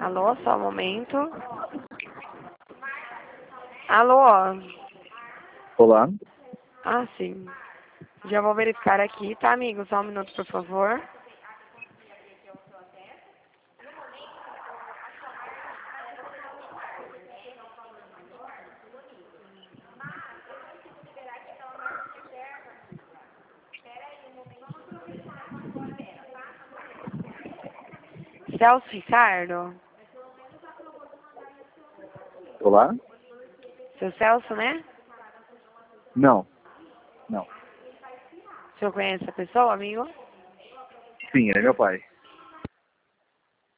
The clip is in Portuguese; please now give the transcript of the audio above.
Alô, só um momento. Alô? Olá. Ah, sim. Já vou verificar aqui, tá, amigo? Só um minuto, por favor. Celso Ricardo? Olá? Seu Celso, né? Não. Não. O senhor conhece a pessoa, amigo? Sim, ele é meu pai.